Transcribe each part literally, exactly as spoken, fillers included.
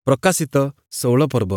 ପ୍ରକାଶିତ ଷୋହଳ ପର୍ବ।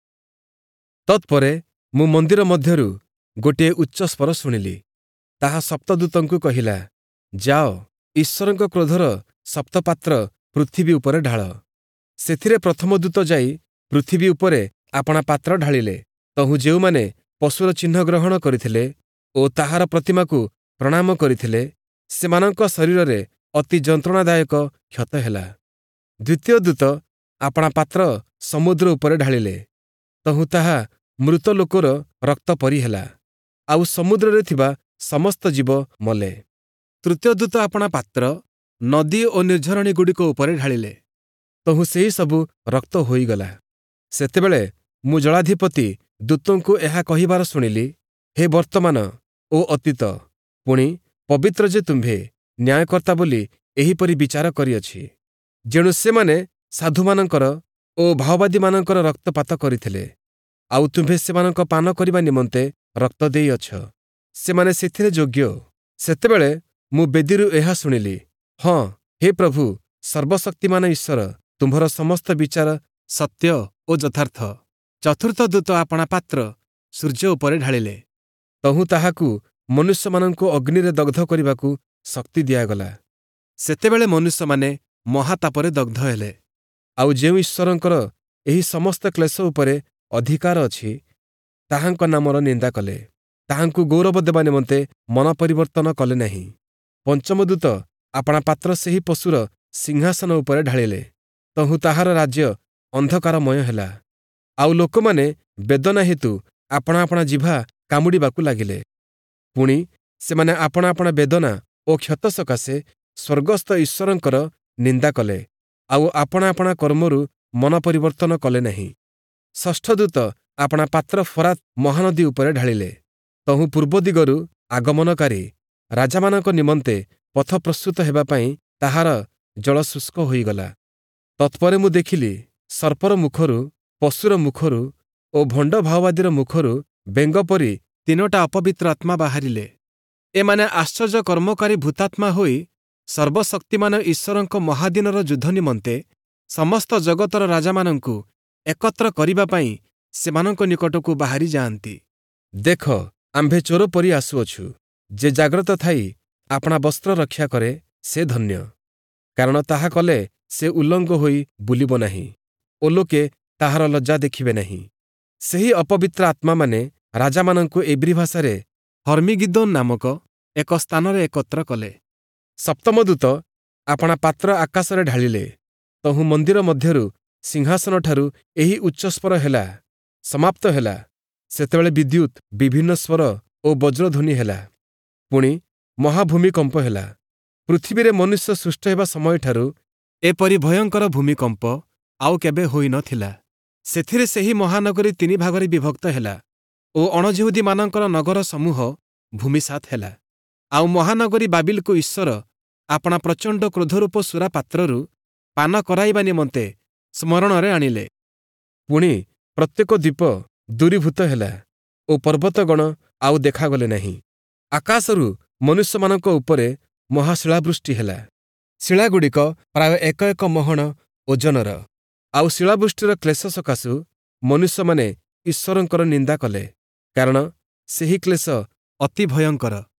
ତତ୍ପରେ ମୁଁ ମନ୍ଦିର ମଧ୍ୟରୁ ଗୋଟିଏ ଉଚ୍ଚ ସ୍ୱର ଶୁଣିଲି। ତାହା ସପ୍ତଦୂତଙ୍କୁ କହିଲା, ଯାଅ, ଈଶ୍ୱରଙ୍କ କ୍ରୋଧର ସପ୍ତପାତ୍ର ପୃଥିବୀ ଉପରେ ଢାଳ। ସେଥିରେ ପ୍ରଥମ ଦୂତ ଯାଇ ପୃଥିବୀ ଉପରେ ଆପଣା ପାତ୍ର ଢାଳିଲେ। ତହୁଁ ଯେଉଁମାନେ ପଶୁର ଚିହ୍ନ ଗ୍ରହଣ କରିଥିଲେ ଓ ତାହାର ପ୍ରତିମାକୁ ପ୍ରଣାମ କରିଥିଲେ, ସେମାନଙ୍କ ଶରୀରରେ ଅତି ଯନ୍ତ୍ରଣାଦାୟକ କ୍ଷତ ହେଲା। ଦ୍ୱିତୀୟ ଦୂତ ଆପଣା ପାତ୍ର ସମୁଦ୍ର ଉପରେ ଢାଳିଲେ। ତହୁଁ ତାହା ମୃତ ଲୋକର ରକ୍ତ ପରି ହେଲା, ଆଉ ସମୁଦ୍ରରେ ଥିବା ସମସ୍ତ ଜୀବ ମଲେ। ତୃତୀୟ ଦୂତ ଆପଣା ପାତ୍ର ନଦୀ ଓ ନିର୍ଝରଣୀଗୁଡ଼ିକ ଉପରେ ଢାଳିଲେ। ତହୁଁ ସେହି ସବୁ ରକ୍ତ ହୋଇଗଲା। ସେତେବେଳେ ମୁଁ ଜଳାଧିପତି ଦୂତଙ୍କୁ ଏହା କହିବାର ଶୁଣିଲି, ହେ ବର୍ତ୍ତମାନ ଓ ଅତୀତ, ପୁଣି ପବିତ୍ର ଯେ ତୁମ୍ଭେ ନ୍ୟାୟକର୍ତ୍ତା ବୋଲି ଏହିପରି ବିଚାର କରିଅଛି, ଯେଣୁ ସେମାନେ ସାଧୁମାନଙ୍କର ଓ ଭାଓବାଦୀମାନଙ୍କର ରକ୍ତପାତ କରିଥିଲେ, ଆଉ ତୁମ୍ଭେ ସେମାନଙ୍କ ପାନ କରିବା ନିମନ୍ତେ ରକ୍ତ ଦେଇଅଛ। ସେମାନେ ସେଥିରେ ଯୋଗ୍ୟ। ସେତେବେଳେ ମୁଁ ବେଦୀରୁ ଏହା ଶୁଣିଲି, ହଁ, ହେ ପ୍ରଭୁ ସର୍ବଶକ୍ତିମାନ ଈଶ୍ୱର, ତୁମ୍ଭର ସମସ୍ତ ବିଚାର ସତ୍ୟ ଓ ଯଥାର୍ଥ। ଚତୁର୍ଥ ଦୂତ ଆପଣା ପାତ୍ର ସୂର୍ଯ୍ୟ ଉପରେ ଢାଳିଲେ। ତହୁଁ ତାହାକୁ ମନୁଷ୍ୟମାନଙ୍କୁ ଅଗ୍ନିରେ ଦଗ୍ଧ କରିବାକୁ ଶକ୍ତି ଦିଆଗଲା। ସେତେବେଳେ ମନୁଷ୍ୟମାନେ ମହାତାପରେ ଦଗ୍ଧ ହେଲେ। ଆଉ ଯେଉଁ ଈଶ୍ୱରଙ୍କର ଏହି ସମସ୍ତ କ୍ଲେଶ ଉପରେ ଅଧିକାର ଅଛି, ତାହାଙ୍କ ନାମର ନିନ୍ଦା କଲେ, ତାହାଙ୍କୁ ଗୌରବ ଦେବା ନିମନ୍ତେ ମନ ପରିବର୍ତ୍ତନ କଲେ ନାହିଁ। ପଞ୍ଚମ ଦୂତ ଆପଣା ପାତ୍ର ସେହି ପଶୁର ସିଂହାସନ ଉପରେ ଢାଳିଲେ। ତହୁଁ ତାହାର ରାଜ୍ୟ ଅନ୍ଧକାରମୟ ହେଲା, ଆଉ ଲୋକମାନେ ବେଦନା ହେତୁ ଆପଣା ଆପଣା ଜିଭା କାମୁଡ଼ିବାକୁ ଲାଗିଲେ। ପୁଣି ସେମାନେ ଆପଣା ଆପଣା ବେଦନା ଓ କ୍ଷତ ସକାଶେ ସ୍ୱର୍ଗସ୍ଥ ଈଶ୍ୱରଙ୍କର ନିନ୍ଦା କଲେ, ଆଉ ଆପଣା ଆପଣା କର୍ମରୁ ମନ ପରିବର୍ତ୍ତନ କଲେ ନାହିଁ। ଷଷ୍ଠ ଦୂତ ଆପଣା ପାତ୍ର ଫରାତ୍ ମହାନଦୀ ଉପରେ ଢାଳିଲେ। ତହୁଁ ପୂର୍ବ ଦିଗରୁ ଆଗମନକାରୀ ରାଜାମାନଙ୍କ ନିମନ୍ତେ ପଥ ପ୍ରସ୍ତୁତ ହେବା ପାଇଁ ତାହାର ଜଳ ଶୁଷ୍କ ହୋଇଗଲା। ତତ୍ପରେ ମୁଁ ଦେଖିଲି, ସର୍ପର ମୁଖରୁ, ପଶୁର ମୁଖରୁ ଓ ଭଣ୍ଡ ଭାଓବାଦୀର ମୁଖରୁ ବେଙ୍ଗ ପରି ତିନୋଟା ଅପବିତ୍ର ଆତ୍ମା ବାହାରିଲେ। ଏମାନେ ଆଶ୍ଚର୍ଯ୍ୟ କର୍ମକାରୀ ଭୂତାତ୍ମା ହୋଇ ସର୍ବଶକ୍ତିମାନ ଈଶ୍ୱରଙ୍କ ମହାଦିନର ଯୁଦ୍ଧ ନିମନ୍ତେ ସମସ୍ତ ଜଗତର ରାଜାମାନଙ୍କୁ ଏକତ୍ର କରିବା ପାଇଁ ସେମାନଙ୍କ ନିକଟକୁ ବାହାରି ଯାଆନ୍ତି। ଦେଖ, ଆମ୍ଭେ ଚୋର ପରି ଆସୁଅଛୁ। ଯେ ଜାଗ୍ରତ ଥାଇ ଆପଣା ବସ୍ତ୍ର ରକ୍ଷା କରେ, ସେ ଧନ୍ୟ, କାରଣ ତାହା କଲେ ସେ ଉଲଙ୍ଗ ହୋଇ ବୁଲିବ ନାହିଁ ଓ ଲୋକେ ତାହାର ଲଜ୍ଜା ଦେଖିବେ ନାହିଁ। ସେହି ଅପବିତ୍ର ଆତ୍ମାମାନେ ରାଜାମାନଙ୍କୁ ଏବ୍ରୀ ଭାଷାରେ ହର୍ମିଗିଦୋନ୍ ନାମକ ଏକ ସ୍ଥାନରେ ଏକତ୍ର କଲେ। ସପ୍ତମ ଦୂତ ଆପଣା ପାତ୍ର ଆକାଶରେ ଢାଳିଲେ। ତହୁଁ ମନ୍ଦିର ମଧ୍ୟରୁ ସିଂହାସନଠାରୁ ଏହି ଉଚ୍ଚସ୍ୱର ହେଲା, ସମାପ୍ତ ହେଲା। ସେତେବେଳେ ବିଦ୍ୟୁତ୍, ବିଭିନ୍ନ ସ୍ୱର ଓ ବଜ୍ରଧ୍ୱନି ହେଲା। ପୁଣି ମହାଭୂମିକମ୍ପ ହେଲା। ପୃଥିବୀରେ ମନୁଷ୍ୟ ସୃଷ୍ଟ ହେବା ସମୟଠାରୁ ଏପରି ଭୟଙ୍କର ଭୂମିକମ୍ପ ଆଉ କେବେ ହୋଇ ନ ଥିଲା। ସେଥିରେ ସେହି ମହାନଗରୀ ତିନି ଭାଗରେ ବିଭକ୍ତ ହେଲା ଓ ଅଣଯିହୁଦୀମାନଙ୍କର ନଗର ସମୂହ ଭୂମିସାତ୍ ହେଲା। ଆଉ ମହାନଗରୀ ବାବିଲକୁ ଈଶ୍ୱର ଆପଣା ପ୍ରଚଣ୍ଡ କ୍ରୋଧରୂପ ସୁରା ପାତ୍ରରୁ ପାନ କରାଇବା ନିମନ୍ତେ ସ୍ମରଣରେ ଆଣିଲେ। ପୁଣି ପ୍ରତ୍ୟେକ ଦ୍ୱୀପ ଦୂରୀଭୂତ ହେଲା ଓ ପର୍ବତଗଣ ଆଉ ଦେଖାଗଲେ ନାହିଁ। ଆକାଶରୁ ମନୁଷ୍ୟମାନଙ୍କ ଉପରେ ମହାଶିଳାବୃଷ୍ଟି ହେଲା। ଶିଳାଗୁଡ଼ିକ ପ୍ରାୟ ଏକ ଏକ ମହଣ ଓଜନର। ଆଉ ଶିଳାବୃଷ୍ଟିର କ୍ଲେଶ ସକାଶୁ ମନୁଷ୍ୟମାନେ ଈଶ୍ୱରଙ୍କର ନିନ୍ଦା କଲେ, କାରଣ ସେହି କ୍ଲେଶ ଅତି ଭୟଙ୍କର।